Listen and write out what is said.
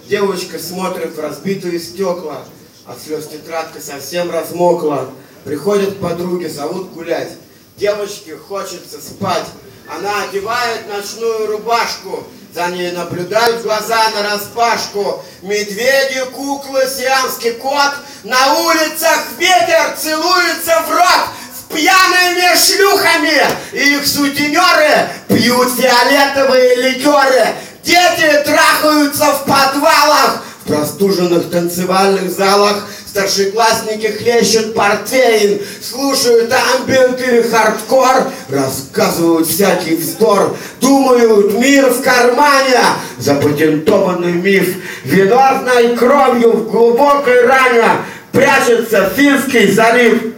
Девочка смотрит в разбитые стекла, от слез тетрадка совсем размокла. Приходят подруги, зовут гулять. Девочке хочется спать. Она одевает ночную рубашку. За ней наблюдают глаза нараспашку. Медведи, куклы, сиамский кот. На улицах ветер целуется в рот с пьяными шлюхами. И их сутенеры пьют фиолетовые ликеры. Дети трахаются в подвалах, в простуженных танцевальных залах. Старшеклассники хлещут портвейн, слушают амбиент или хардкор, рассказывают всякий вздор, думают, мир в кармане, запатентованный миф, виновной кровью в глубокой ране прячется Финский залив.